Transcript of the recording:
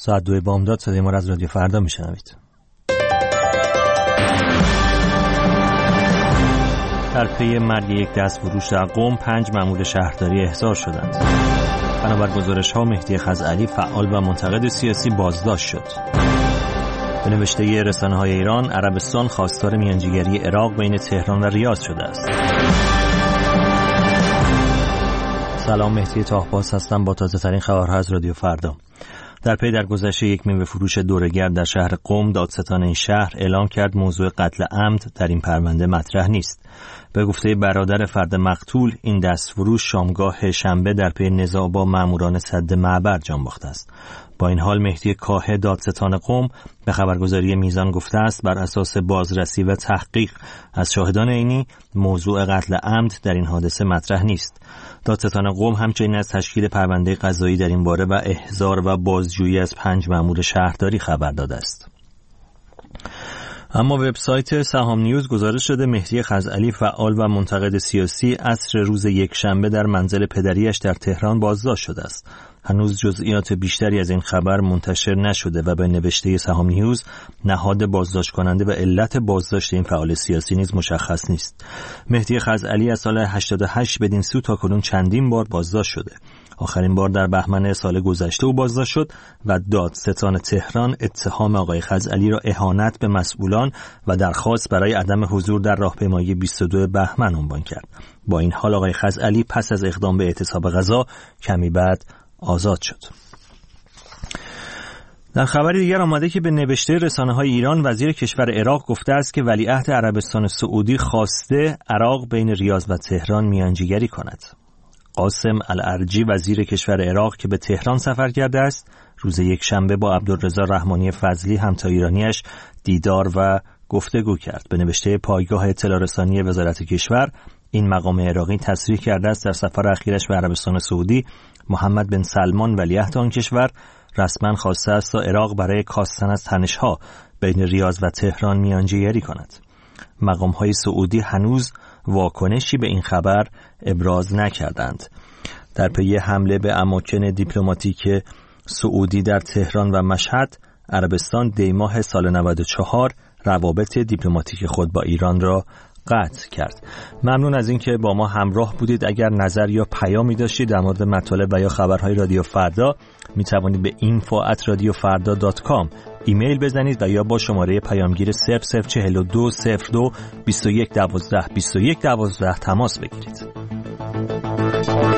ساعت 2 بامداد صدای ما از رادیو فردا میشنوید. در پی مرگ یک دستفروش در قم 5 مأمور شهرداری احضار شدند. بنابر گزارش‌ها مهدی خزعلی فعال و منتقد سیاسی بازداشت شد. به نوشته رسانه‌های ایران، عربستان خواستار میانجیگری عراق بین تهران و ریاض شده است. سلام، مهدی طاهباز هستم با تازه‌ترین خبرها از رادیو فردا. در پی درگذشت یک میوه فروش دوره‌گرد در شهر قم، دادستان این شهر اعلام کرد موضوع قتل عمد در این پرونده مطرح نیست. به گفته برادر فرد مقتول، این دستفروش شامگاه شنبه در پی نزاع با ماموران سد معبر جان باخته است. با این حال مهدی کاه دادستان قم به خبرگزاری میزان گفته است بر اساس بازرسی و تحقیق از شاهدان عینی موضوع قتل عمد در این حادثه مطرح نیست. دادستان قم همچنین از تشکیل پرونده قضایی در این باره و احضار و بازجویی از 5 مأمور شهرداری خبر داده است. اما وبسایت سهام نیوز گزارش شده مهدی خزعلی فعال و منتقد سیاسی عصر روز یکشنبه در منزل پدریش در تهران بازداشت شده است. هنوز جزئیات بیشتری از این خبر منتشر نشده و به نوشته سهام نیوز نهاد بازداشت کننده و علت بازداشت این فعال سیاسی نیز مشخص نیست. مهدی خزعلی از سال 88 بدین سو تا کنون چندین بار بازداشت شده. آخرین بار در بهمن سال گذشته او بازداشت شد و دادستان تهران اتهام آقای خزعلی را اهانت به مسئولان و درخواست برای عدم حضور در راهپیمایی 22 بهمن عنوان کرد. با این حال آقای خزعلی پس از اقدام به اعتصاب غذا کمی بعد آزاد شد. در خبری دیگر آمده که به نوشته رسانه‌های ایران وزیر کشور عراق گفته است که ولیعهد عربستان سعودی خواسته عراق بین ریاض و تهران میانجیگری کند. قاسم الارجی وزیر کشور عراق که به تهران سفر کرده است، روز یکشنبه با عبدالرضا رحمانی فضلی همتا ایرانیش دیدار و گفتگو کرد. به نوشته پایگاه اطلاع رسانی وزارت کشور، این مقام عراقی تصریح کرده است در سفر اخیرش به عربستان سعودی محمد بن سلمان ولیعهد آن کشور رسما خواسته است تا عراق برای کاستن از تنش‌ها بین ریاض و تهران میانجیگری کند. مقام‌های سعودی هنوز واکنشی به این خبر ابراز نکردند. در پی حمله به اماکن دیپلماتیک سعودی در تهران و مشهد، عربستان دی ماه سال 94 روابط دیپلماتیک خود با ایران را قطع کرد. ممنون از اینکه با ما همراه بودید. اگر نظر یا پیامی داشتید در مورد مطالب و یا خبرهای رادیو فردا می توانید به info@radiofarda.com ایمیل بزنید و یا با شماره پیامگیر 0042 02 21 12 21 12 تماس بگیرید.